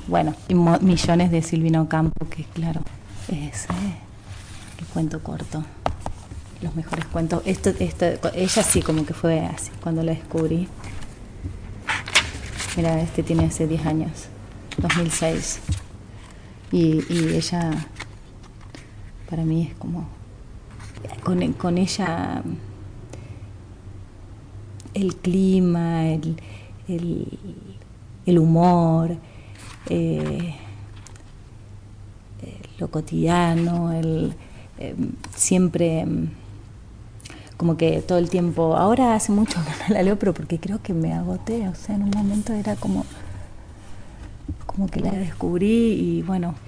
bueno, y millones de Silvina Ocampo, que claro, es el cuento corto, los mejores cuentos. Ella sí como que fue así cuando la descubrí. Mira, este tiene hace 10 años, 2006. Y ella, para mí es como, con ella, el clima, el, el humor, eh, lo cotidiano, siempre como que todo el tiempo, ahora hace mucho que no la leo, pero porque creo que me agoté, o sea, en un momento era como que la descubrí y bueno,